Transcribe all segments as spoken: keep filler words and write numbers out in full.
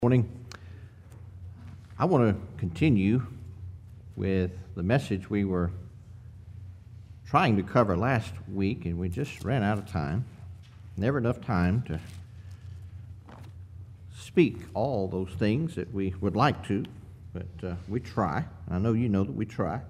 Morning. I want to continue with the message we were trying to cover last week, and we just ran out of time. Never enough time to speak all those things that we would like to, but uh, we try. I know you know that we try.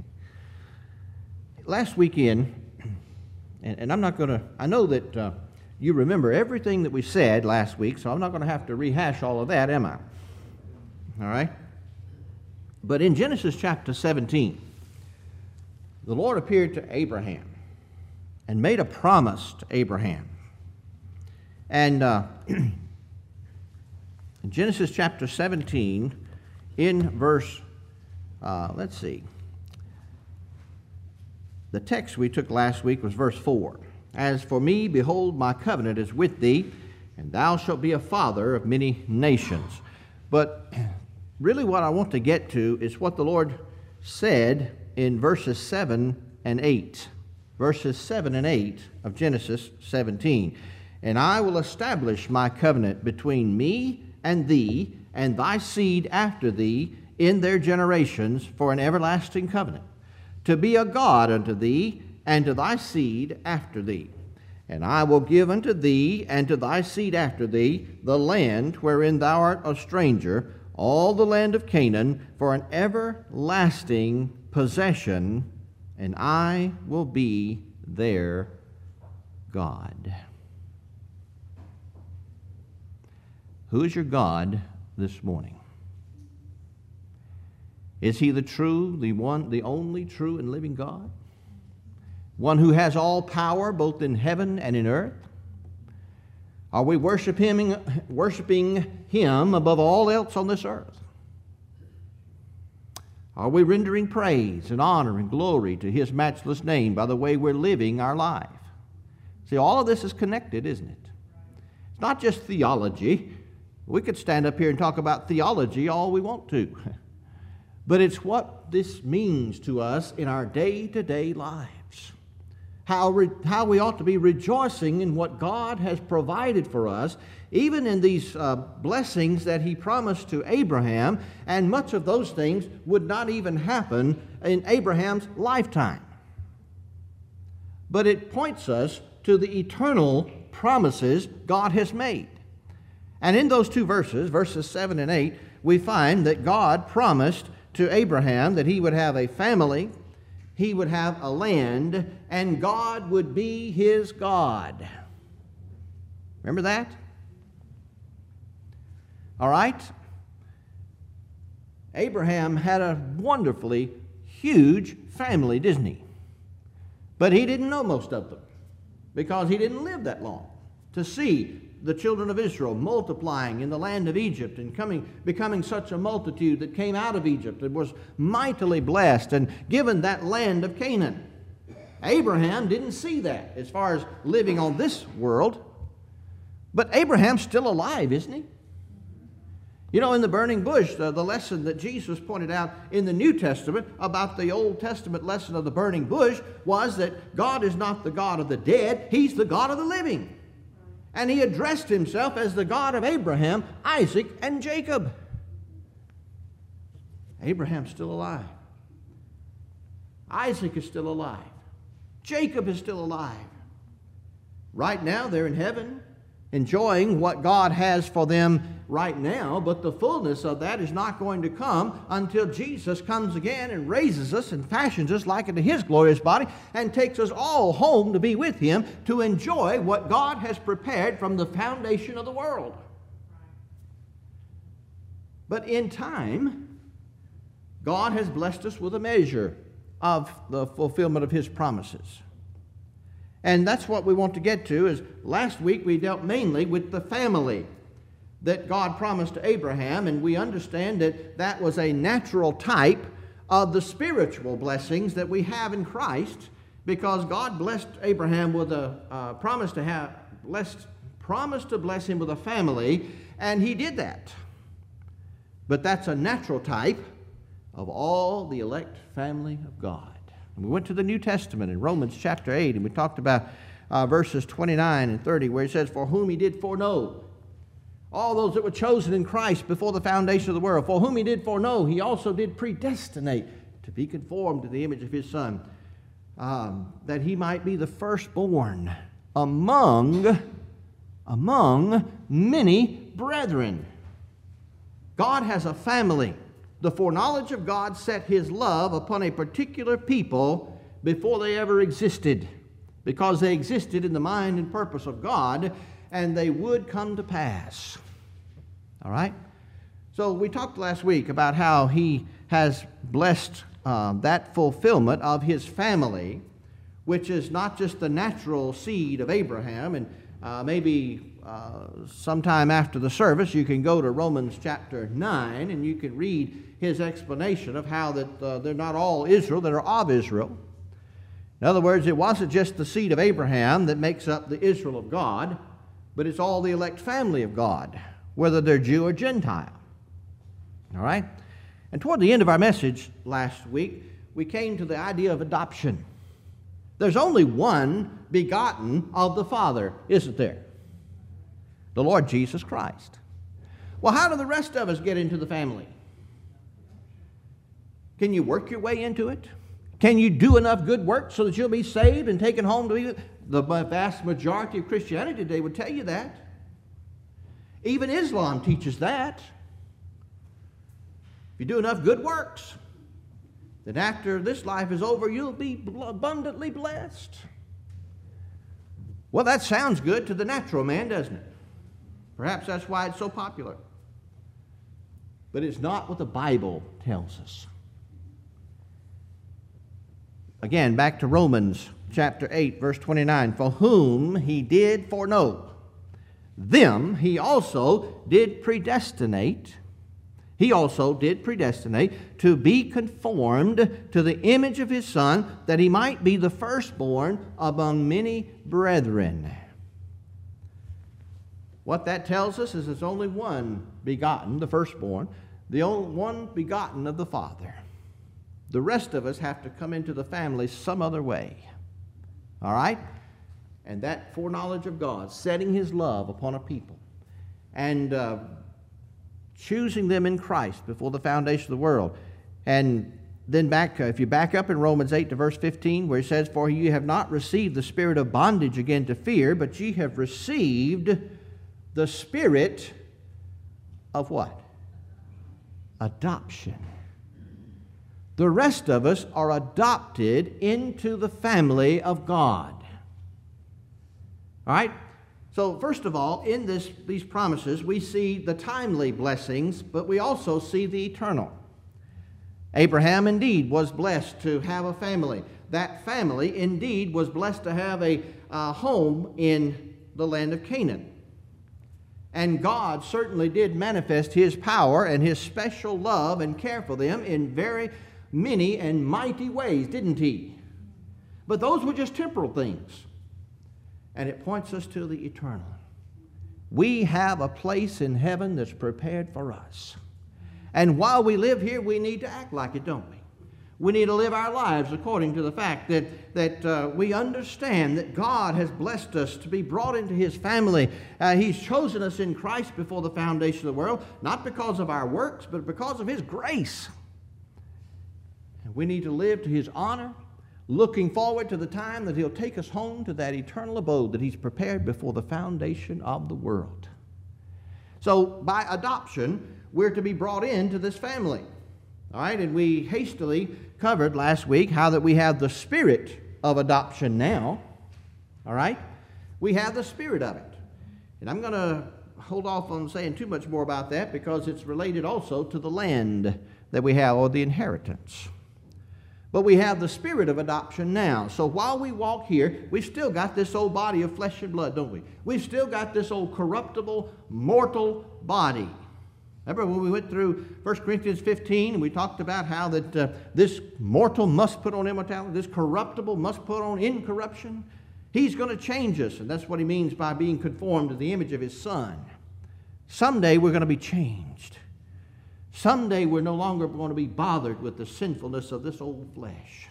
Last weekend, and, and I'm not going to, I know that uh, you remember everything that we said last week, so I'm not going to have to rehash all of that, am I? All right? But in Genesis chapter seventeen, the Lord appeared to Abraham and made a promise to Abraham. And uh, in Genesis chapter seventeen, in verse, uh, let's see, the text we took last week was verse four. As for me, behold, my covenant is with thee, and thou shalt be a father of many nations. But really what I want to get to is what the Lord said in verses seven and eight. Verses seven and eight of Genesis seventeen. And I will establish my covenant between me and thee, and thy seed after thee in their generations for an everlasting covenant, to be a God unto thee, and to thy seed after thee. And I will give unto thee and to thy seed after thee the land wherein thou art a stranger, all the land of Canaan, for an everlasting possession, and I will be their God. Who is your God this morning? Is he the true, the one, the only true and living God? One who has all power both in heaven and in earth? Are we worshiping, worshiping him above all else on this earth? Are we rendering praise and honor and glory to his matchless name by the way we're living our life? See, all of this is connected, isn't it? It's not just theology. We could stand up here and talk about theology all we want to. But it's what this means to us in our day-to-day lives. How, re, how we ought to be rejoicing in what God has provided for us, even in these uh, blessings that he promised to Abraham, and much of those things would not even happen in Abraham's lifetime. But it points us to the eternal promises God has made. And in those two verses, verses seven and eight, we find that God promised to Abraham that he would have a family, he would have a land, and God would be his God. Remember that? All right? Abraham had a wonderfully huge family, didn't he? But he didn't know most of them because he didn't live that long to see the children of Israel multiplying in the land of Egypt and coming, becoming such a multitude that came out of Egypt and was mightily blessed and given that land of Canaan. Abraham didn't see that as far as living on this world. But Abraham's still alive, isn't he? You know, in the burning bush, the, the lesson that Jesus pointed out in the New Testament about the Old Testament lesson of the burning bush was that God is not the God of the dead, he's the God of the living. And he addressed himself as the God of Abraham, Isaac, and Jacob. Abraham's still alive. Isaac is still alive. Jacob is still alive. Right now, they're in heaven, enjoying what God has for them right now, but the fullness of that is not going to come until Jesus comes again and raises us and fashions us like into his glorious body and takes us all home to be with him to enjoy what God has prepared from the foundation of the world. But in time, God has blessed us with a measure of the fulfillment of his promises. And that's what we want to get to. Is last week we dealt mainly with the family that God promised to Abraham, and we understand that that was a natural type of the spiritual blessings that we have in Christ, because God blessed Abraham with a uh, promise to have blessed, promise to bless him with a family, and he did that. But that's a natural type of all the elect family of God. And we went to the New Testament in Romans chapter eight, and we talked about uh, verses twenty-nine and thirty, where he says, "For whom he did foreknow, All those that were chosen in Christ before the foundation of the world, for whom he did foreknow, he also did predestinate to be conformed to the image of his Son, um, that he might be the firstborn among, among many brethren. God has a family. The foreknowledge of God set his love upon a particular people before they ever existed, because they existed in the mind and purpose of God, and they would come to pass. All right? So we talked last week about how he has blessed uh, that fulfillment of his family, which is not just the natural seed of Abraham. And uh, maybe uh, sometime after the service you can go to Romans chapter nine and you can read his explanation of how that uh, they're not all Israel that are of Israel. In other words, it wasn't just the seed of Abraham that makes up the Israel of God, but it's all the elect family of God, whether they're Jew or Gentile. All right? And toward the end of our message last week, we came to the idea of adoption. There's only one begotten of the Father, isn't there? The Lord Jesus Christ. Well, how do the rest of us get into the family? Can you work your way into it? Can you do enough good work so that you'll be saved and taken home to be with? The vast majority of Christianity today would tell you that. Even Islam teaches that. If you do enough good works, then after this life is over, you'll be abundantly blessed. Well, that sounds good to the natural man, doesn't it? Perhaps that's why it's so popular. But it's not what the Bible tells us. Again, back to Romans chapter eight, verse twenty-nine. For whom he did foreknow, them he also did predestinate. He also did predestinate to be conformed to the image of his Son, that he might be the firstborn among many brethren. What that tells us is there's only one begotten, the firstborn, the only one begotten of the Father. The rest of us have to come into the family some other way. All right? And that foreknowledge of God, setting his love upon a people, and uh, choosing them in Christ before the foundation of the world. And then back, uh, if you back up in Romans eight to verse fifteen, where it says, for ye have not received the spirit of bondage again to fear, but ye have received the spirit of what? Adoption. The rest of us are adopted into the family of God. All right? So first of all, in this, these promises, we see the timely blessings, but we also see the eternal. Abraham indeed was blessed to have a family. That family indeed was blessed to have a uh, home in the land of Canaan. And God certainly did manifest his power and his special love and care for them in very many and mighty ways, didn't he? But those were just temporal things. And it points us to the eternal. We have a place in heaven that's prepared for us. And while we live here, we need to act like it, don't we? We need to live our lives according to the fact that, that uh, we understand that God has blessed us to be brought into his family. Uh, he's chosen us in Christ before the foundation of the world, not because of our works, but because of his grace. And we need to live to his honor, looking forward to the time that he'll take us home to that eternal abode that he's prepared before the foundation of the world. So by adoption, we're to be brought into this family. All right, and we hastily covered last week how that we have the spirit of adoption now. All right, we have the spirit of it. And I'm going to hold off on saying too much more about that because it's related also to the land that we have, or the inheritance. But we have the spirit of adoption now. So while we walk here, we've still got this old body of flesh and blood, don't we? We've still got this old corruptible, mortal body. Remember when we went through First Corinthians fifteen, and we talked about how that uh, this mortal must put on immortality, this corruptible must put on incorruption? He's going to change us, and that's what he means by being conformed to the image of his Son. Someday we're going to be changed. Someday we're no longer going to be bothered with the sinfulness of this old flesh.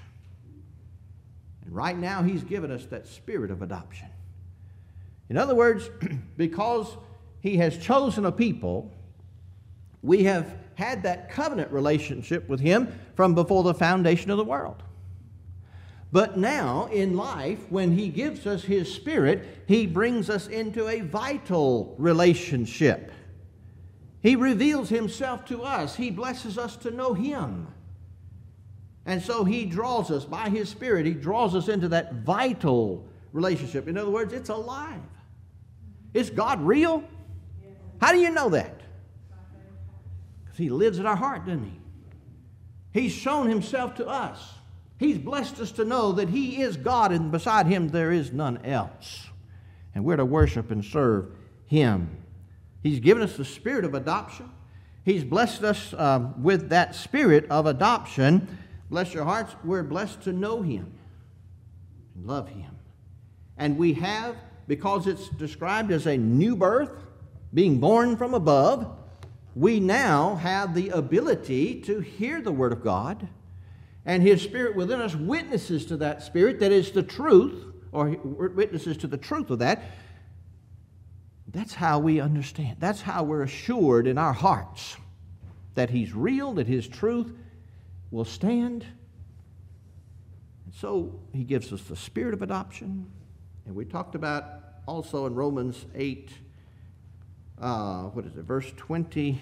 And right now he's given us that spirit of adoption. In other words, because He has chosen a people. We have had that covenant relationship with Him from before the foundation of the world. But now, in life, when He gives us His Spirit, He brings us into a vital relationship. He reveals Himself to us. He blesses us to know Him. And so He draws us, by His Spirit, He draws us into that vital relationship. In other words, it's alive. Is God real? How do you know that? Because He lives in our heart, doesn't He? He's shown Himself to us. He's blessed us to know that He is God, and beside Him there is none else. And we're to worship and serve Him. He's given us the spirit of adoption. He's blessed us uh, with that spirit of adoption. Bless your hearts, we're blessed to know Him and love Him. And we have, because it's described as a new birth, being born from above, we now have the ability to hear the Word of God, and His Spirit within us witnesses to that Spirit that is the truth, or witnesses to the truth of that. That's how we understand. That's how we're assured in our hearts that He's real, that His truth will stand. And so He gives us the spirit of adoption. And we talked about also in Romans eight, uh, what is it, verse twenty-three.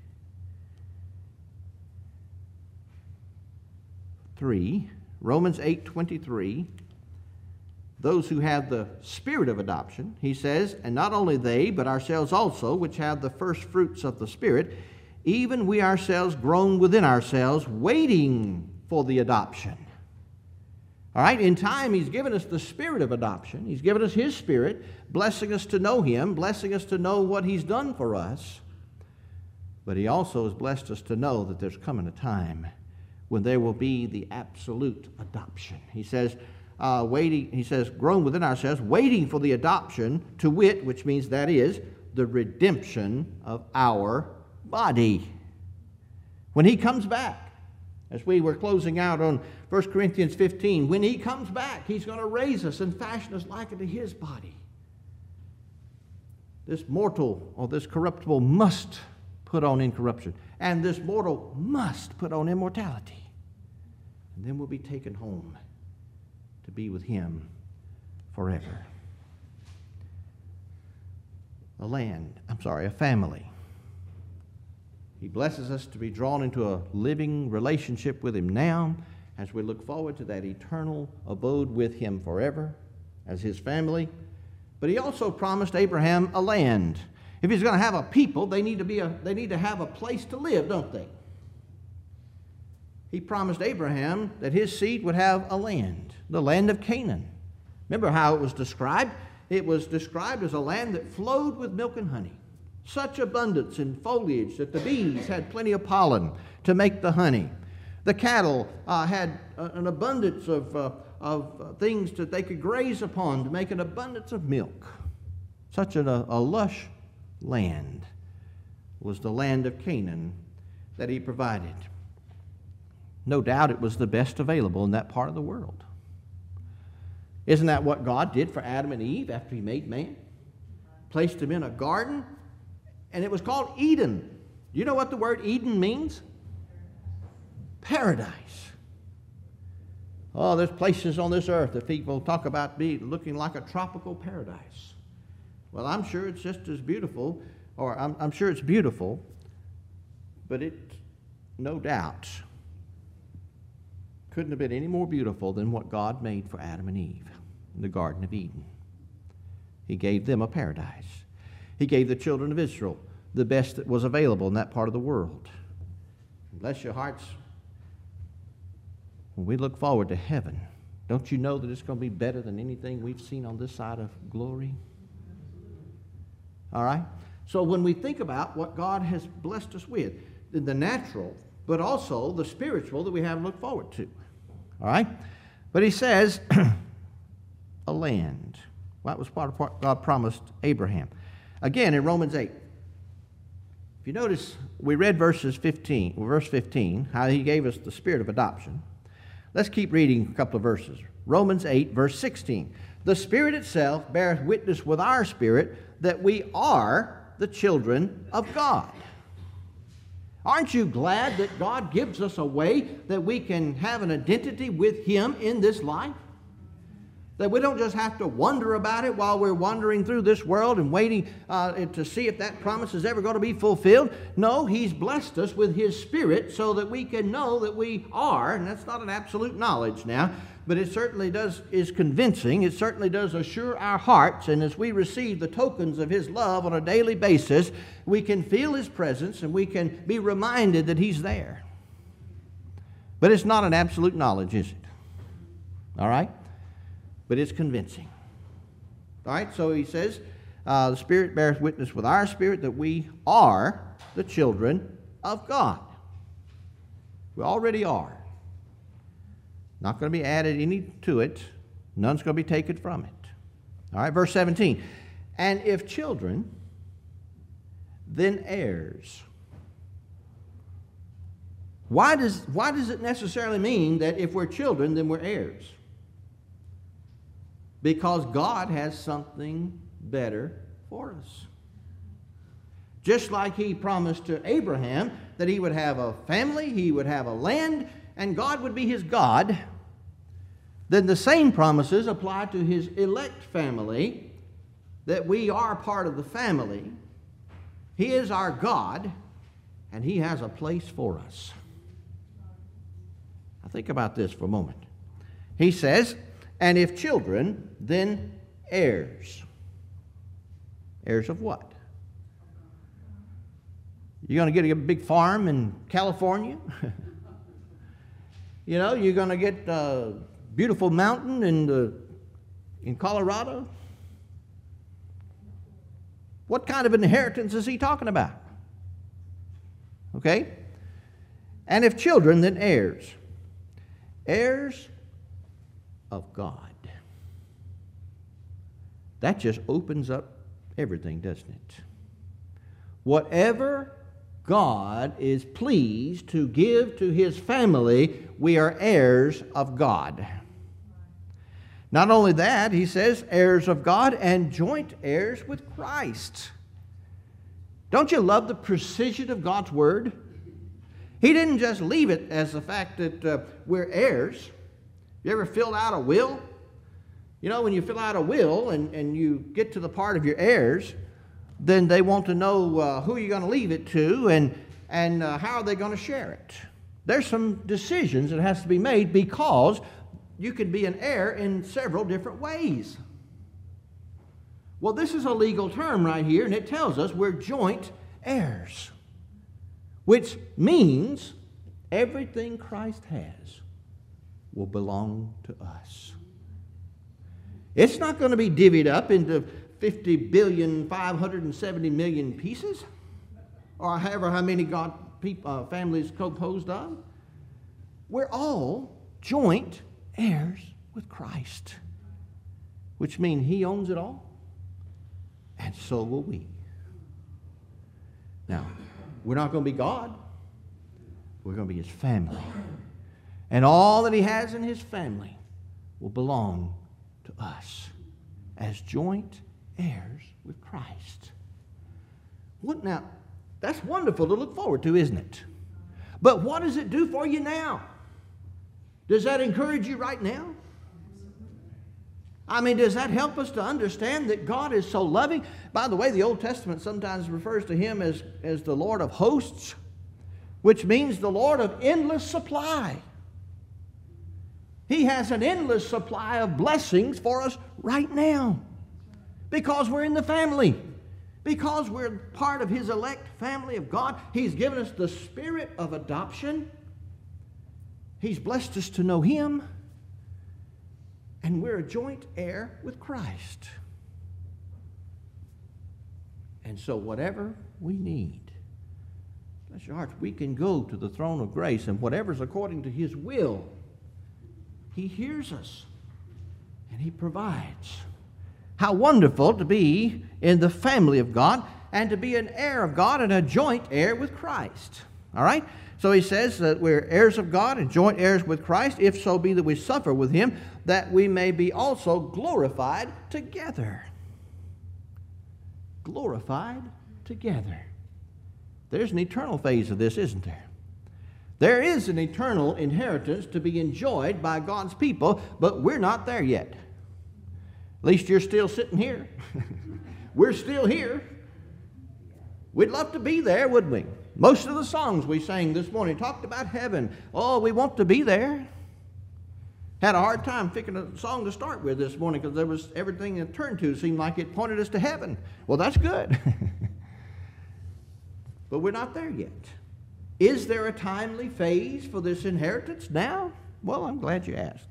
Romans eight twenty-three. Those who have the spirit of adoption, he says, and not only they, but ourselves also, which have the first fruits of the Spirit, even we ourselves groan within ourselves, waiting for the adoption. All right, in time, He's given us the spirit of adoption. He's given us His Spirit, blessing us to know Him, blessing us to know what He's done for us. But He also has blessed us to know that there's coming a time when there will be the absolute adoption. He says, uh, waiting, he says, groan within ourselves, waiting for the adoption, to wit, which means that is the redemption of our body. When He comes back, as we were closing out on First Corinthians fifteen, when He comes back, He's going to raise us and fashion us like unto His body. This mortal or this corruptible must put on incorruption, and this mortal must put on immortality. And then we'll be taken home to be with Him forever. A land, I'm sorry, a family. He blesses us to be drawn into a living relationship with Him now as we look forward to that eternal abode with Him forever as His family. But He also promised Abraham a land. If He's going to have a people, they need to be a, they need to have a place to live, don't they? He promised Abraham that his seed would have a land, the land of Canaan. Remember how it was described? It was described as a land that flowed with milk and honey. Such abundance in foliage that the bees had plenty of pollen to make the honey. The cattle uh, had uh, an abundance of, uh, of uh, things that they could graze upon to make an abundance of milk. Such a, a lush land was the land of Canaan that He provided. No doubt it was the best available in that part of the world. Isn't that what God did for Adam and Eve after He made man? Placed them in a garden, and it was called Eden. Do you know what the word Eden means? Paradise. Oh, there's places on this earth that people talk about being looking like a tropical paradise. Well, I'm sure it's just as beautiful, or I'm, I'm sure it's beautiful, but it, no doubt, couldn't have been any more beautiful than what God made for Adam and Eve in the Garden of Eden. He gave them a paradise. He gave the children of Israel the best that was available in that part of the world. Bless your hearts. When we look forward to heaven, don't you know that it's going to be better than anything we've seen on this side of glory? All right? So when we think about what God has blessed us with, the natural, but also the spiritual that we have to look forward to. All right? But He says, a land. Well, that was part of what God promised Abraham. Again, in Romans eight. If you notice, we read verses fifteen, verse fifteen, how He gave us the spirit of adoption. Let's keep reading a couple of verses. Romans eight, verse sixteen. The Spirit itself beareth witness with our spirit that we are the children of God. Aren't you glad that God gives us a way that we can have an identity with Him in this life? That we don't just have to wonder about it while we're wandering through this world and waiting uh, to see if that promise is ever going to be fulfilled. No, He's blessed us with His Spirit so that we can know that we are, and that's not an absolute knowledge now, but it certainly does is convincing. It certainly does assure our hearts, and as we receive the tokens of His love on a daily basis, we can feel His presence and we can be reminded that He's there. But it's not an absolute knowledge, is it? All right? But it's convincing. All right, so he says, uh, the Spirit bears witness with our spirit that we are the children of God. We already are. Not going to be added any to it. None's going to be taken from it. All right, verse seventeen. And if children, then heirs. Why does, why does it necessarily mean that if we're children, then we're heirs? Because God has something better for us. Just like He promised to Abraham that he would have a family, he would have a land, and God would be his God, then the same promises apply to His elect family, that we are part of the family. He is our God, and He has a place for us. Now think about this for a moment. He says, and if children, then heirs. Heirs of what? You're going to get a big farm in California? You know, you're going to get a beautiful mountain in, the, in Colorado? What kind of inheritance is he talking about? Okay? And if children, then heirs. Heirs of God. That just opens up everything, doesn't it? Whatever God is pleased to give to His family, we are heirs of God. Not only that, he says, heirs of God and joint heirs with Christ. Don't you love the precision of God's Word? He didn't just leave it as the fact that uh, we're heirs. You ever filled out a will? You know, when you fill out a will and, and you get to the part of your heirs, then they want to know uh, who you're going to leave it to and, and uh, how are they going to share it. There's some decisions that has to be made because you can be an heir in several different ways. Well, this is a legal term right here, and it tells us we're joint heirs, which means everything Christ has will belong to us. It's not going to be divvied up into fifty billion, five hundred seventy million pieces, or however how many God people, uh, families composed of. We're all joint heirs with Christ, which means He owns it all, and so will we. Now, we're not going to be God. We're going to be His family. And all that He has in His family will belong to us as joint heirs with Christ. What now? That's wonderful to look forward to, isn't it? But what does it do for you now? Does that encourage you right now? I mean, does that help us to understand that God is so loving? By the way, the Old Testament sometimes refers to Him as, as the Lord of hosts, which means the Lord of endless supply. He has an endless supply of blessings for us right now because we're in the family. Because we're part of His elect family of God, He's given us the spirit of adoption. He's blessed us to know Him. And we're a joint heir with Christ. And so whatever we need, bless your hearts, we can go to the throne of grace, and whatever's according to His will, He hears us and He provides. How wonderful to be in the family of God and to be an heir of God and a joint heir with Christ. All right? So he says that we're heirs of God and joint heirs with Christ, if so be that we suffer with Him, that we may be also glorified together. Glorified together. There's an eternal phase of this, isn't there? There is an eternal inheritance to be enjoyed by God's people, but we're not there yet. At least you're still sitting here. We're still here. We'd love to be there, wouldn't we? Most of the songs we sang this morning talked about heaven. Oh, we want to be there. Had a hard time picking a song to start with this morning because there was everything it turned to seemed like it pointed us to heaven. Well, that's good. But we're not there yet. Is there a timely phase for this inheritance now? Well, I'm glad you asked.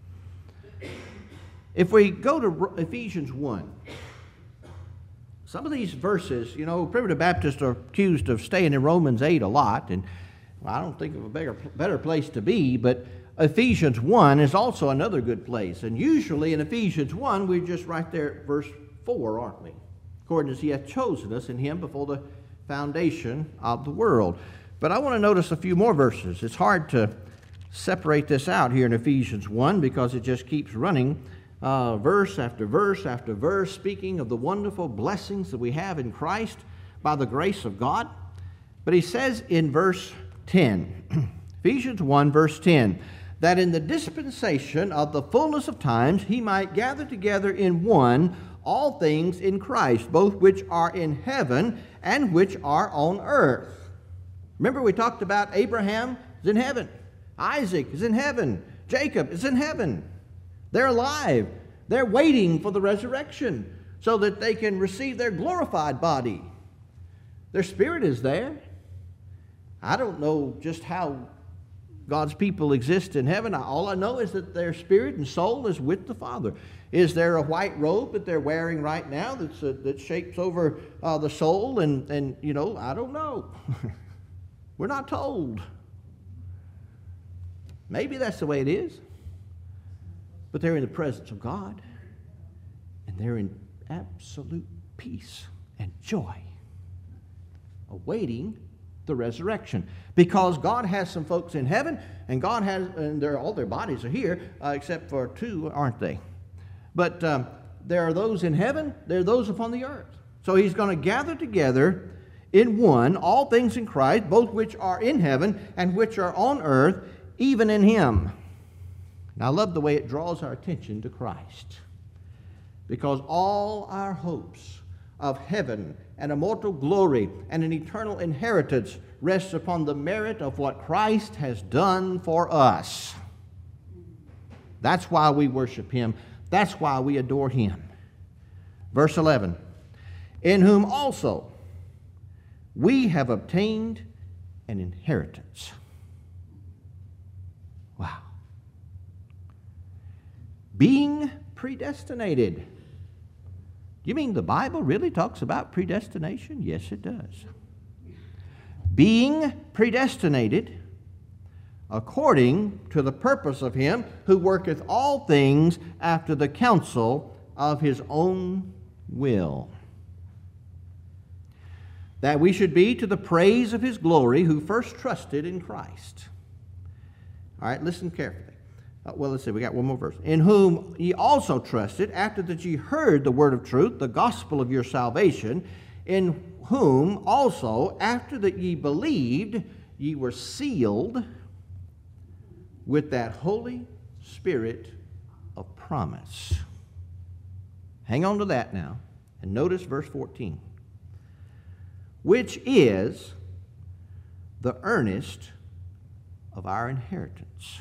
If we go to Ephesians one, some of these verses, you know, primitive Baptists are accused of staying in Romans eight a lot, and well, I don't think of a better, better place to be, but Ephesians one is also another good place. And usually in Ephesians one, we're just right there at verse four, aren't we? According as he hath chosen us in him before the foundation of the world. But I want to notice a few more verses. It's hard to separate this out here in Ephesians one because it just keeps running uh, verse after verse after verse, speaking of the wonderful blessings that we have in Christ by the grace of God. But he says in verse ten, Ephesians one, verse ten, that in the dispensation of the fullness of times he might gather together in one all things in Christ, both which are in heaven and which are on earth. Remember we talked about Abraham is in heaven, Isaac is in heaven, Jacob is in heaven. They're alive. They're waiting for the resurrection so that they can receive their glorified body. Their spirit is there. I don't know just how God's people exist in heaven. All I know is that their spirit and soul is with the Father. Is there a white robe that they're wearing right now that's, uh, that shapes over uh, the soul? And, and, you know, I don't know. We're not told. Maybe that's the way it is. But they're in the presence of God. And they're in absolute peace and joy, awaiting the resurrection. Because God has some folks in heaven, and God has, and all their bodies are here, uh, except for two, aren't they? But um, there are those in heaven, there are those upon the earth. So he's going to gather together in one all things in Christ, both which are in heaven and which are on earth, even in him. And I love the way it draws our attention to Christ. Because all our hopes of heaven and immortal glory and an eternal inheritance rests upon the merit of what Christ has done for us. That's why we worship him. That's why we adore him. Verse eleven, in whom also we have obtained an inheritance. Wow. Being predestinated. You mean the Bible really talks about predestination? Yes, it does. Being predestinated according to the purpose of him who worketh all things after the counsel of his own will, that we should be to the praise of his glory who first trusted in Christ. All right, listen carefully. Uh, well, let's see, we got one more verse. In whom ye also trusted, after that ye heard the word of truth, the gospel of your salvation, in whom also, after that ye believed, ye were sealed with that Holy Spirit of promise. Hang on to that now, and notice verse fourteen. Which is the earnest of our inheritance,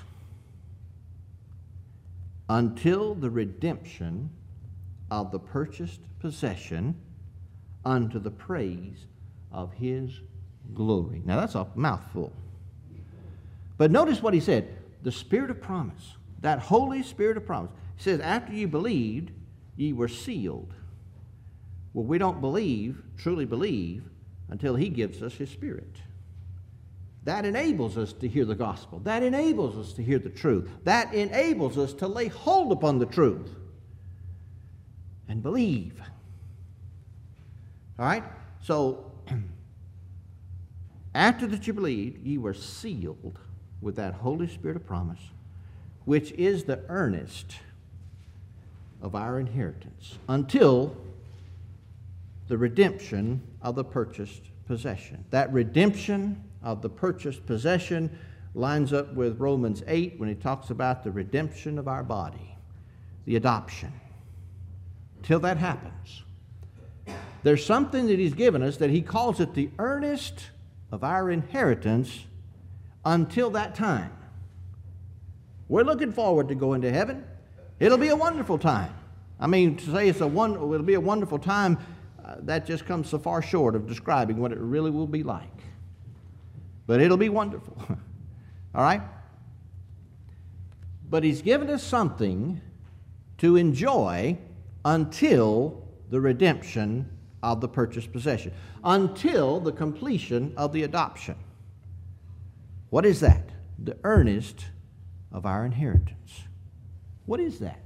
until the redemption of the purchased possession unto the praise of his glory. Now that's a mouthful. But notice what he said, the Spirit of promise, that Holy Spirit of promise. He says, after you believed, ye were sealed. Well, we don't believe, truly believe, until he gives us his Spirit. That enables us to hear the gospel. That enables us to hear the truth. That enables us to lay hold upon the truth and believe. All right? So, after that you believed, ye were sealed with that Holy Spirit of promise, which is the earnest of our inheritance, until the redemption of the purchased possession. That redemption of the purchased possession lines up with Romans eight when he talks about the redemption of our body, the adoption. Till that happens, there's something that he's given us that he calls it the earnest of our inheritance until that time. We're looking forward to going to heaven. It'll be a wonderful time. I mean, to say it's a one, it'll be a wonderful time, uh, that just comes so far short of describing what it really will be like. But it'll be wonderful. All right? But he's given us something to enjoy until the redemption of the purchased possession, until the completion of the adoption. What is that? The earnest of our inheritance. What is that?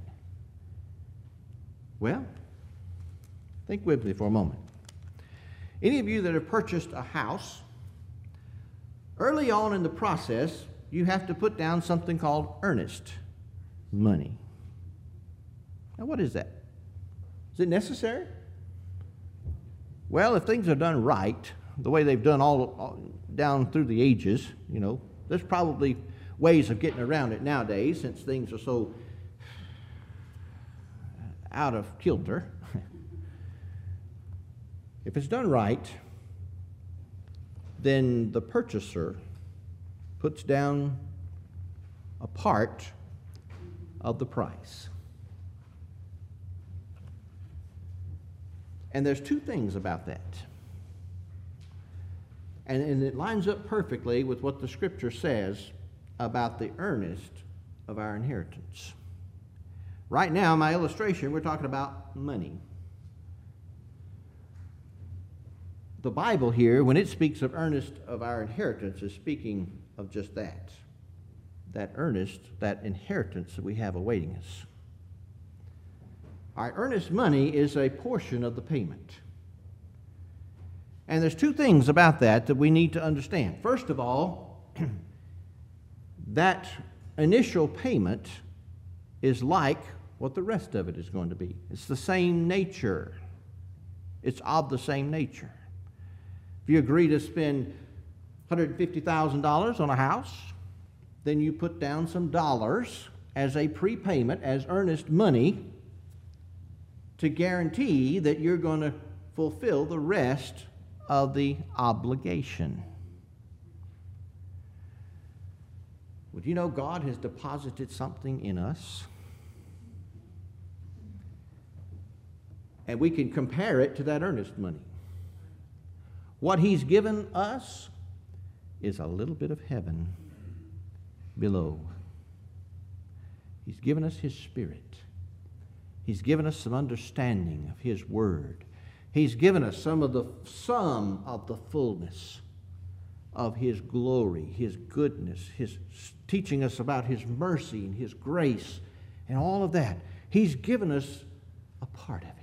Well, think with me for a moment. Any of you that have purchased a house, early on in the process, you have to put down something called earnest money. Now, what is that? Is it necessary? Well, if things are done right, the way they've done all, all down through the ages, you know, there's probably ways of getting around it nowadays since things are so out of kilter. If it's done right, then the purchaser puts down a part of the price. And there's two things about that. And, and it lines up perfectly with what the Scripture says about the earnest of our inheritance. Right now, my illustration, we're talking about money. The Bible here, when it speaks of earnest of our inheritance, is speaking of just that. That earnest, that inheritance that we have awaiting us. Our earnest money is a portion of the payment. And there's two things about that that we need to understand. First of all, that initial payment is like what the rest of it is going to be. It's the same nature. It's of the same nature. If you agree to spend one hundred fifty thousand dollars on a house, then you put down some dollars as a prepayment, as earnest money, to guarantee that you're going to fulfill the rest of the obligation. Would you know God has deposited something in us? And we can compare it to that earnest money. What He's given us is a little bit of heaven below. He's given us His Spirit. He's given us some understanding of His Word. He's given us some of the some of the fullness of His glory, His goodness, His teaching us about His mercy and His grace and all of that. He's given us a part of it.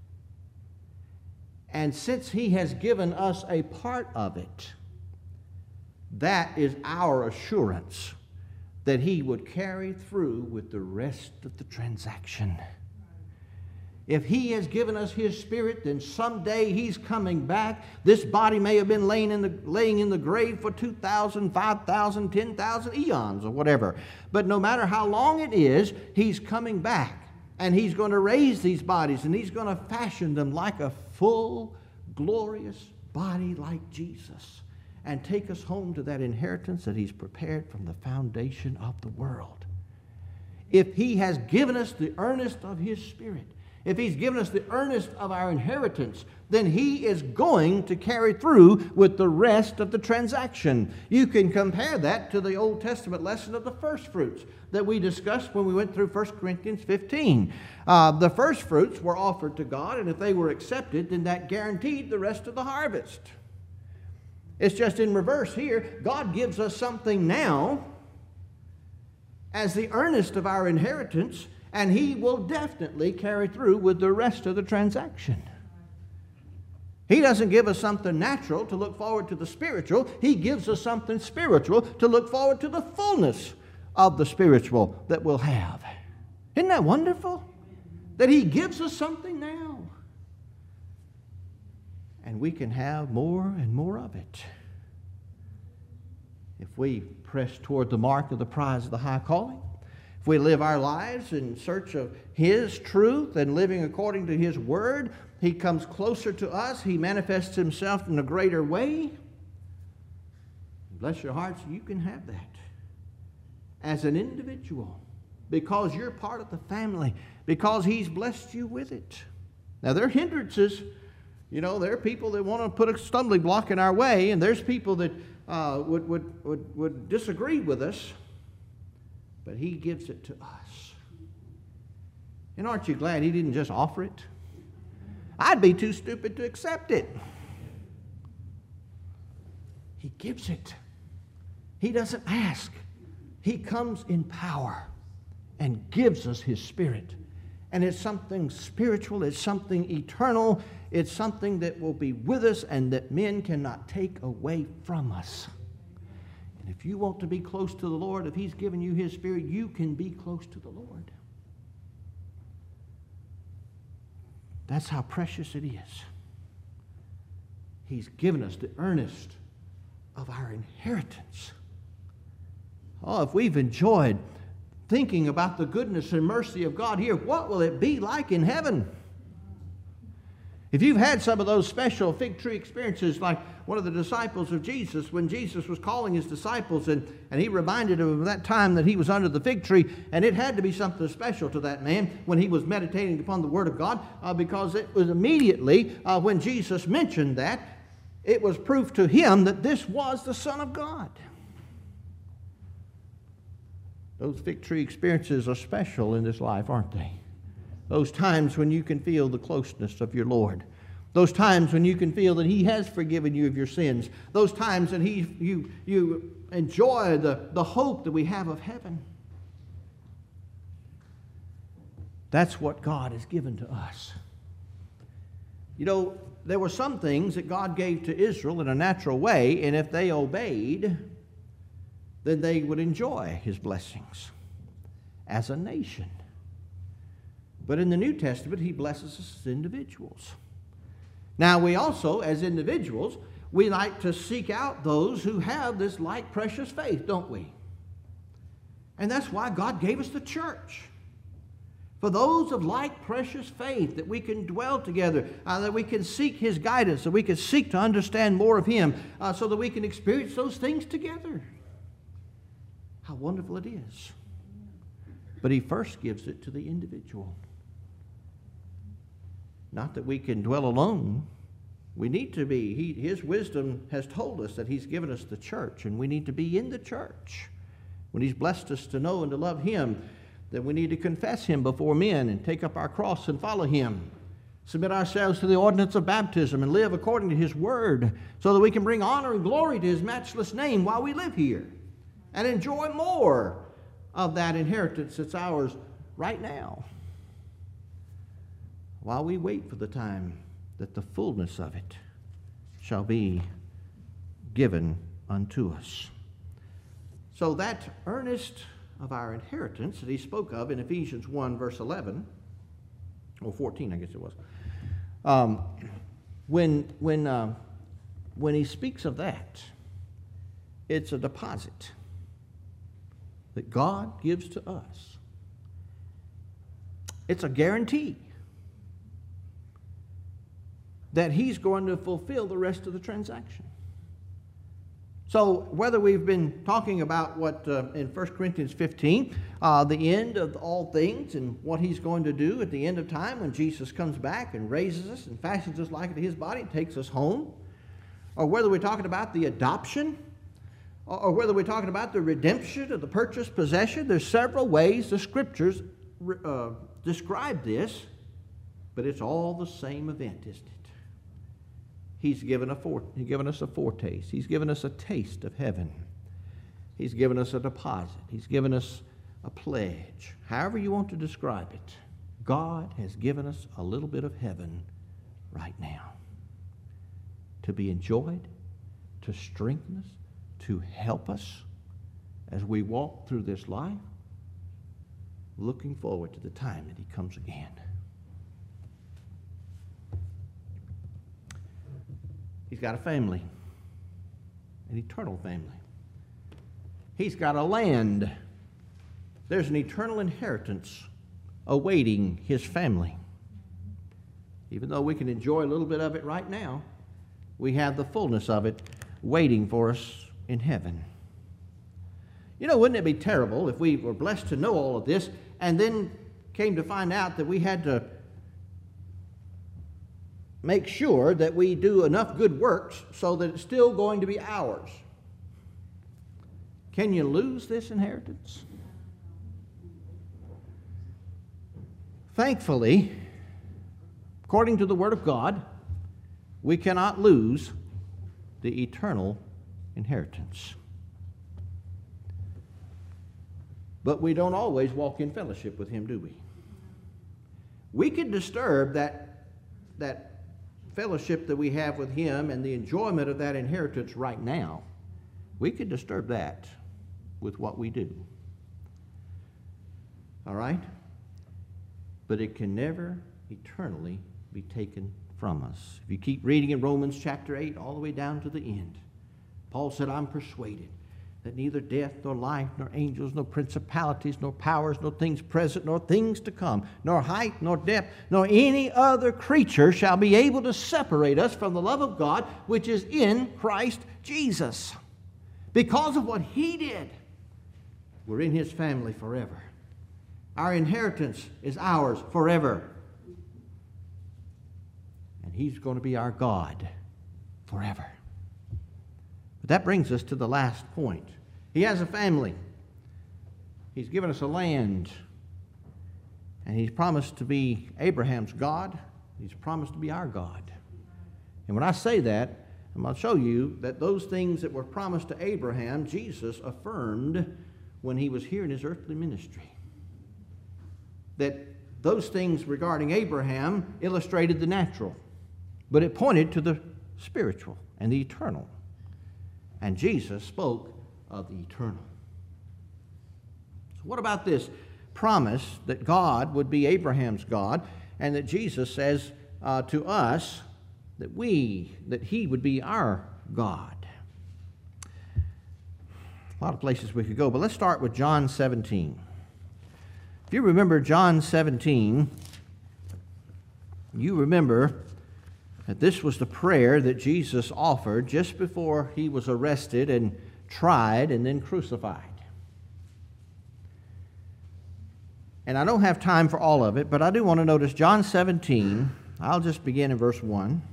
And since He has given us a part of it, that is our assurance that He would carry through with the rest of the transaction. If He has given us His Spirit, then someday He's coming back. This body may have been laying in the, laying in the grave for two thousand, five thousand, ten thousand eons or whatever. But no matter how long it is, He's coming back. And He's going to raise these bodies, and He's going to fashion them like a full, glorious body like Jesus, and take us home to that inheritance that He's prepared from the foundation of the world. If He has given us the earnest of His Spirit, if He's given us the earnest of our inheritance, then He is going to carry through with the rest of the transaction. You can compare that to the Old Testament lesson of the first fruits that we discussed when we went through First Corinthians fifteen. Uh, the first fruits were offered to God, and if they were accepted, then that guaranteed the rest of the harvest. It's just in reverse here. God gives us something now as the earnest of our inheritance, and He will definitely carry through with the rest of the transaction. He doesn't give us something natural to look forward to the spiritual. He gives us something spiritual to look forward to the fullness of the spiritual that we'll have. Isn't that wonderful? That He gives us something now. and we can have more and more of it. If we press toward the mark of the prize of the high calling, if we live our lives in search of His truth and living according to His Word, He comes closer to us. He manifests Himself in a greater way. Bless your hearts, you can have that as an individual because you're part of the family, because He's blessed you with it. Now, there are hindrances. You know, there are people that want to put a stumbling block in our way, and there's people that uh, would, would, would, would disagree with us, but He gives it to us. And aren't you glad He didn't just offer it? I'd be too stupid to accept it. He gives it. He doesn't ask. He comes in power and gives us His Spirit. And it's something spiritual, it's something eternal, it's something that will be with us and that men cannot take away from us. And if you want to be close to the Lord, if He's given you His Spirit, you can be close to the Lord. That's how precious it is. He's given us the earnest of our inheritance. Oh, if we've enjoyed thinking about the goodness and mercy of God here, what will it be like in heaven? If you've had some of those special fig tree experiences like one of the disciples of Jesus, when Jesus was calling His disciples and, and He reminded them of that time that He was under the fig tree, and it had to be something special to that man when he was meditating upon the Word of God, uh, because it was immediately uh, when Jesus mentioned that, it was proof to him that this was the Son of God. Those fig tree experiences are special in this life, aren't they? Those times when you can feel the closeness of your Lord. Those times when you can feel that He has forgiven you of your sins. Those times that he, you, you enjoy the, the hope that we have of heaven. That's what God has given to us. You know, there were some things that God gave to Israel in a natural way, and if they obeyed, then they would enjoy His blessings as a nation. But in the New Testament, He blesses us as individuals. Now, we also, as individuals, we like to seek out those who have this like precious faith, don't we? And that's why God gave us the church. For those of like precious faith, that we can dwell together, uh, that we can seek His guidance, that we can seek to understand more of Him, uh, so that we can experience those things together. How wonderful it is. But He first gives it to the individual. Not that we can dwell alone. We need to be. He, His wisdom has told us that He's given us the church, and we need to be in the church. When He's blessed us to know and to love Him, then we need to confess Him before men and take up our cross and follow Him. Submit ourselves to the ordinance of baptism and live according to His Word, so that we can bring honor and glory to His matchless name while we live here and enjoy more of that inheritance that's ours right now, while we wait for the time that the fullness of it shall be given unto us. So that earnest of our inheritance that he spoke of in Ephesians one, verse eleven, or fourteen, I guess it was, um, when, when, uh, when he speaks of that, it's a deposit that God gives to us. It's a guarantee that He's going to fulfill the rest of the transaction. So whether we've been talking about what uh, in First Corinthians fifteen, uh, the end of all things and what He's going to do at the end of time when Jesus comes back and raises us and fashions us like to His body and takes us home, or whether we're talking about the adoption, or, or whether we're talking about the redemption of the purchased possession, there's several ways the Scriptures uh, describe this, but it's all the same event, isn't it? He's given, a fore, he's given us a foretaste. He's given us a taste of heaven. He's given us a deposit. He's given us a pledge. However you want to describe it, God has given us a little bit of heaven right now to be enjoyed, to strengthen us, to help us as we walk through this life, looking forward to the time that He comes again. got a family, an eternal family. He's got a land. There's an eternal inheritance awaiting his family. Even though we can enjoy a little bit of it right now, we have the fullness of it waiting for us in heaven. You know, wouldn't it be terrible if we were blessed to know all of this and then came to find out that we had to make sure that we do enough good works so that it's still going to be ours? Can you lose this inheritance? Thankfully, according to the Word of God, we cannot lose the eternal inheritance. But we don't always walk in fellowship with Him, do we? We can disturb that, that fellowship that we have with Him and the enjoyment of that inheritance right now. We could disturb that with what we do. All right? But it can never eternally be taken from us. If you keep reading in Romans chapter eight all the way down to the end, Paul said, I'm persuaded that neither death, nor life, nor angels, nor principalities, nor powers, nor things present, nor things to come, nor height, nor depth, nor any other creature shall be able to separate us from the love of God which is in Christ Jesus. Because of what He did, we're in His family forever. Our inheritance is ours forever. And He's going to be our God forever. But that brings us to the last point. He has a family. He's given us a land. And He's promised to be Abraham's God. He's promised to be our God. And when I say that, I'm going to show you that those things that were promised to Abraham, Jesus affirmed when He was here in His earthly ministry. That those things regarding Abraham illustrated the natural, but it pointed to the spiritual and the eternal. And Jesus spoke of the eternal. So what about this promise that God would be Abraham's God, and that Jesus says uh, to us that we, that He would be our God? A lot of places we could go, but let's start with John seventeen. If you remember John seventeen, you remember that this was the prayer that Jesus offered just before He was arrested and tried and then crucified. And I don't have time for all of it, but I do want to notice John seventeen. I'll just begin in verse one.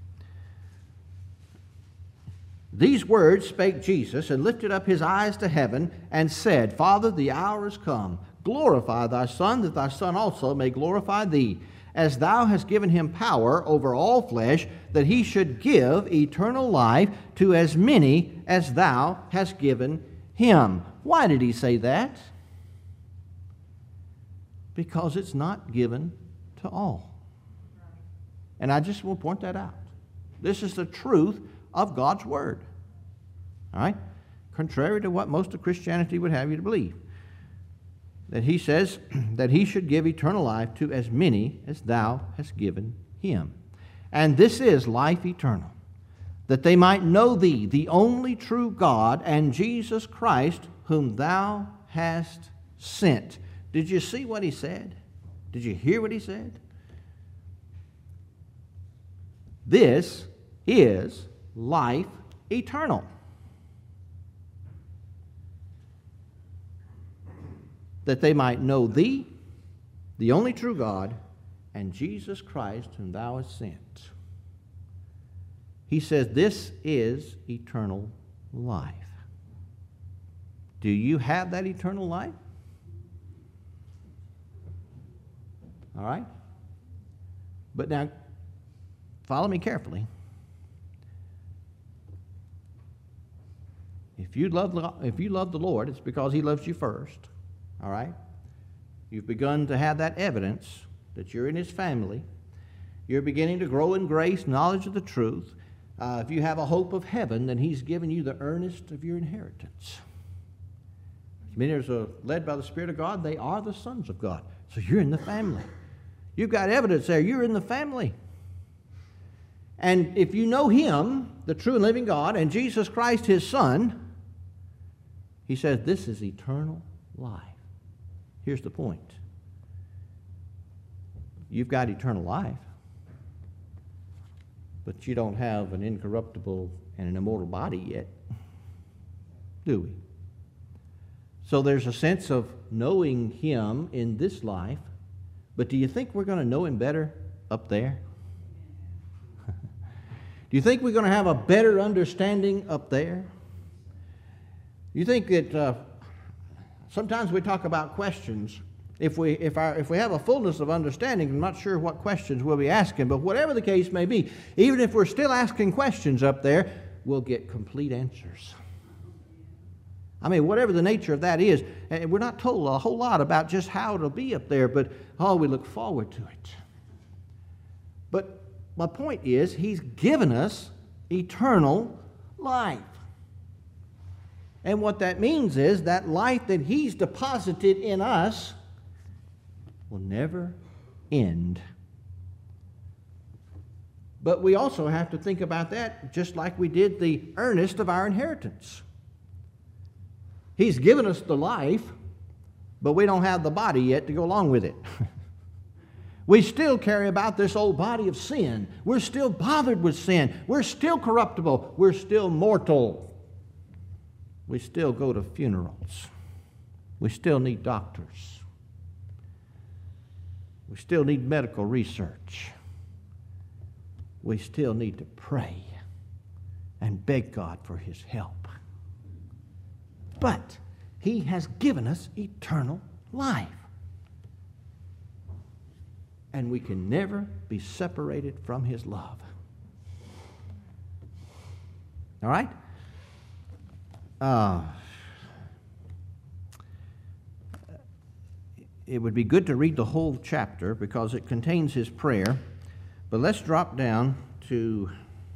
These words spake Jesus, and lifted up His eyes to heaven, and said, Father, the hour is come. Glorify Thy Son, that Thy Son also may glorify Thee, as Thou hast given Him power over all flesh, that He should give eternal life to as many as Thou hast given Him. Why did He say that? Because it's not given to all. And I just will point that out. This is the truth of God's Word. All right? Contrary to what most of Christianity would have you to believe. That He says that He should give eternal life to as many as Thou hast given Him. And this is life eternal, that they might know Thee, the only true God, and Jesus Christ, whom Thou hast sent. Did you see what He said? Did you hear what He said? This is life eternal. That they might know Thee, the only true God, and Jesus Christ, whom Thou hast sent. He says this is eternal life. Do you have that eternal life? All right? But now, follow me carefully. If you love, if you love the Lord, it's because He loves you first. All right? You've begun to have that evidence that you're in His family. You're beginning to grow in grace, knowledge of the truth. Uh, if you have a hope of heaven, then He's given you the earnest of your inheritance. As many as are led by the Spirit of God, they are the sons of God. So you're in the family. You've got evidence there. You're in the family. And if you know Him, the true and living God, and Jesus Christ, His Son, He says this is eternal life. Here's the point. You've got eternal life, but you don't have an incorruptible and an immortal body yet, do we? So there's a sense of knowing Him in this life, but do you think we're going to know Him better up there? Do you think we're going to have a better understanding up there? You think that uh, sometimes we talk about questions. If we, if, our, if we have a fullness of understanding, I'm not sure what questions we'll be asking, but whatever the case may be, even if we're still asking questions up there, we'll get complete answers. I mean, whatever the nature of that is, and we're not told a whole lot about just how it'll be up there, but oh, we look forward to it. But my point is, He's given us eternal life. And what that means is that life that He's deposited in us will never end. But we also have to think about that just like we did the earnest of our inheritance. He's given us the life, but we don't have the body yet to go along with it. We still carry about this old body of sin. We're still bothered with sin. We're still corruptible. We're still mortal. We still go to funerals. We still need doctors. We still need medical research. We still need to pray and beg God for His help. But He has given us eternal life. And we can never be separated from His love. All right? Uh, it would be good to read the whole chapter because it contains His prayer. But let's drop down to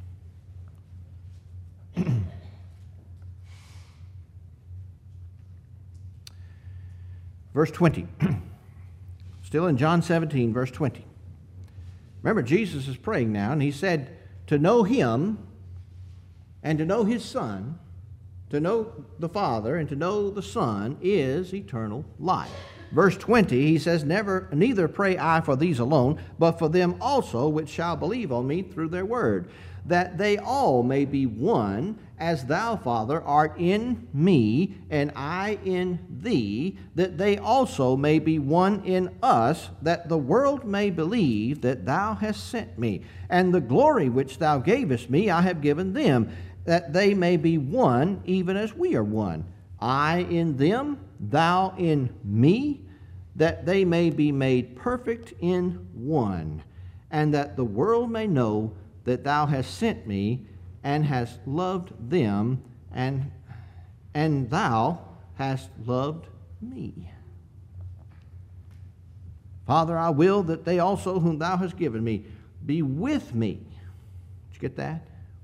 verse twenty. Still in John seventeen, verse twenty. Remember, Jesus is praying now, and He said, to know Him and to know His Son, to know the Father and to know the Son is eternal life. Verse twenty, He says, Never, neither pray I for these alone, but for them also which shall believe on me through their word, that they all may be one, as thou, Father, art in me, and I in thee, that they also may be one in us, that the world may believe that thou hast sent me. And the glory which thou gavest me I have given them, that they may be one, even as we are one. I in them, thou in me, that they may be made perfect in one, and that the world may know that thou hast sent me, and hast loved them, and, and thou hast loved me. Father, I will that they also whom thou hast given me be with me. Did you get that?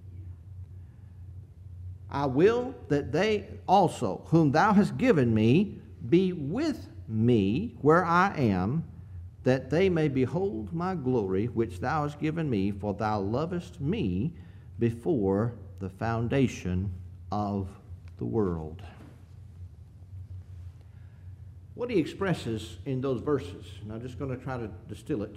I will that they also whom thou hast given me be with me where I am, that they may behold my glory which thou hast given me, for thou lovest me before the foundation of the world. What he expresses in those verses, and I'm just going to try to distill it,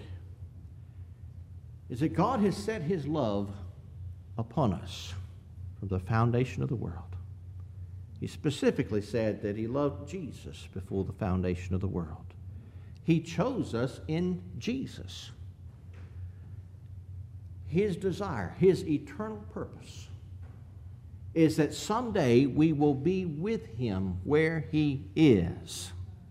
is that God has set His love upon us from the foundation of the world. He specifically said that He loved Jesus before the foundation of the world. He chose us in Jesus. His desire, His eternal purpose, is that someday we will be with Him where He is.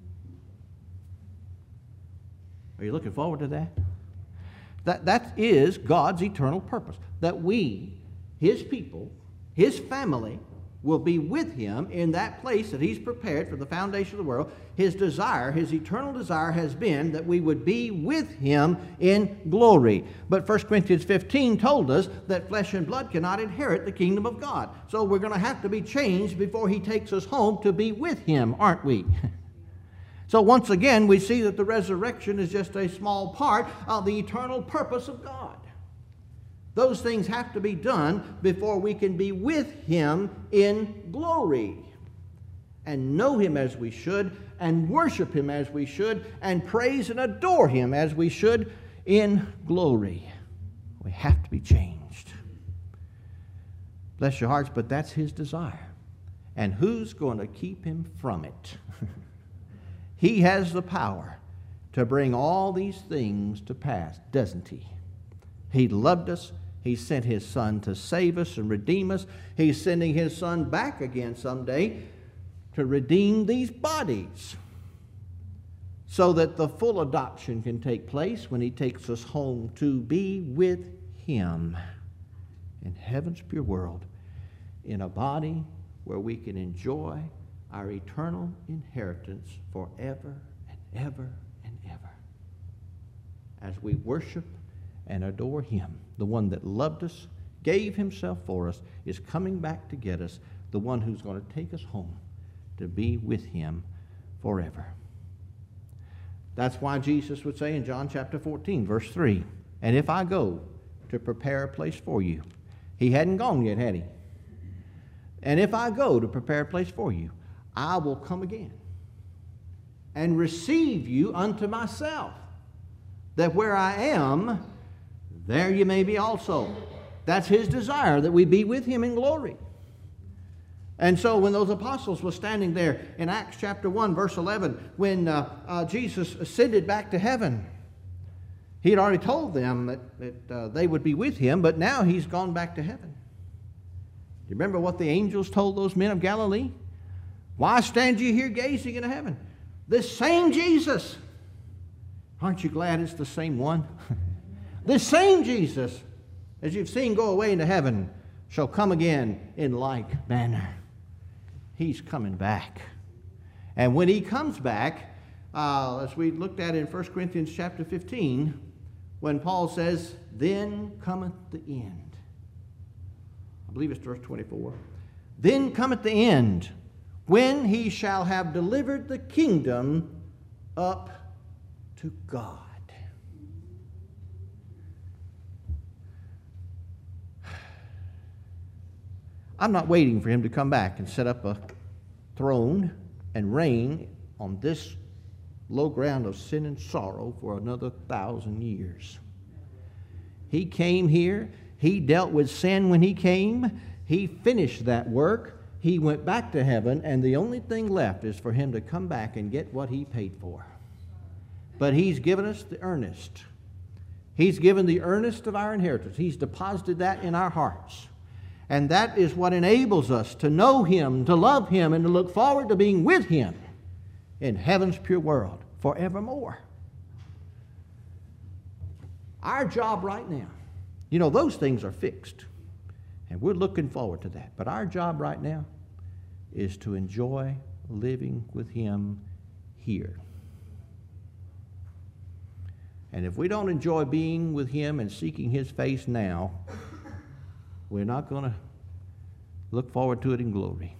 Are you looking forward to that? That, that is God's eternal purpose, that we, His people, His family, will be with Him in that place that He's prepared for the foundation of the world. His desire, His eternal desire has been that we would be with Him in glory. But First Corinthians fifteen told us that flesh and blood cannot inherit the kingdom of God. So we're going to have to be changed before He takes us home to be with Him, aren't we? So once again, we see that the resurrection is just a small part of the eternal purpose of God. Those things have to be done before we can be with Him in glory and know Him as we should and worship Him as we should and praise and adore Him as we should in glory. We have to be changed. Bless your hearts, but that's His desire. And who's going to keep Him from it? He has the power to bring all these things to pass, doesn't He? He loved us. He sent His Son to save us and redeem us. He's sending His Son back again someday to redeem these bodies so that the full adoption can take place when He takes us home to be with Him in heaven's pure world, in a body where we can enjoy our eternal inheritance forever and ever and ever as we worship and adore Him. The one that loved us, gave Himself for us, is coming back to get us, the one who's going to take us home to be with Him forever. That's why Jesus would say in John chapter fourteen, verse three, "And if I go to prepare a place for you," He hadn't gone yet, had He? "And if I go to prepare a place for you, I will come again and receive you unto myself, that where I am, there you may be also." That's His desire, that we be with Him in glory. And so when those apostles were standing there in Acts chapter one, verse eleven, when uh, uh, Jesus ascended back to heaven, He had already told them that, that uh, they would be with Him, but now He's gone back to heaven. Do you remember what the angels told those men of Galilee? "Why stand you here gazing into heaven? This same Jesus." Aren't you glad it's the same one? "This same Jesus, as you've seen go away into heaven, shall come again in like manner." He's coming back. And when He comes back, uh, as we looked at in First Corinthians chapter fifteen, when Paul says, "Then cometh the end." I believe it's verse twenty-four. "Then cometh the end, when He shall have delivered the kingdom up to God." I'm not waiting for Him to come back and set up a throne and reign on this low ground of sin and sorrow for another thousand years. He came here. He dealt with sin when He came. He finished that work. He went back to heaven, and the only thing left is for Him to come back and get what He paid for. But He's given us the earnest. He's given the earnest of our inheritance. He's deposited that in our hearts. And that is what enables us to know Him, to love Him, and to look forward to being with Him in heaven's pure world forevermore. Our job right now, you know, those things are fixed, and we're looking forward to that. But our job right now is to enjoy living with Him here. And if we don't enjoy being with Him and seeking His face now, we're not going to look forward to it in glory.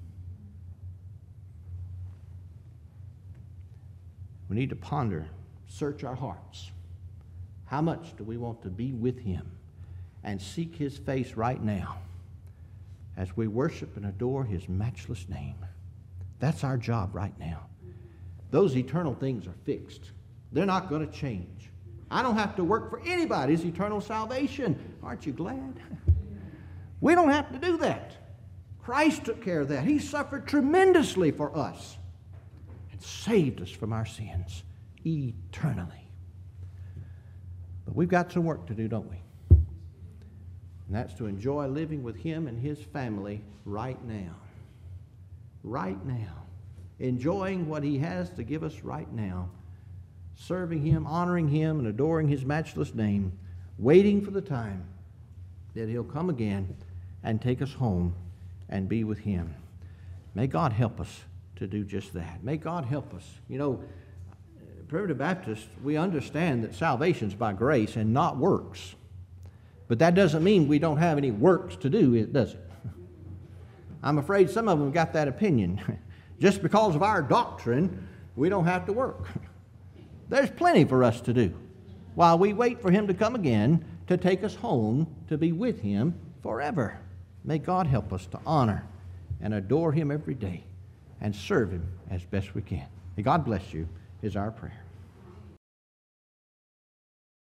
We need to ponder, search our hearts. How much do we want to be with Him and seek His face right now as we worship and adore His matchless name? That's our job right now. Those eternal things are fixed. They're not going to change. I don't have to work for anybody's eternal salvation. Aren't you glad? We don't have to do that. Christ took care of that. He suffered tremendously for us and saved us from our sins eternally. But we've got some work to do, don't we? And that's to enjoy living with Him and His family right now. Right now. Enjoying what He has to give us right now. Serving Him, honoring Him, and adoring His matchless name. Waiting for the time that He'll come again and take us home and be with Him. May God help us to do just that. May God help us. You know, Primitive Baptists, we understand that salvation's by grace and not works. But that doesn't mean we don't have any works to do, does it? I'm afraid some of them got that opinion. Just because of our doctrine, we don't have to work. There's plenty for us to do while we wait for Him to come again to take us home to be with Him forever. May God help us to honor and adore Him every day and serve Him as best we can. May God bless you, is our prayer.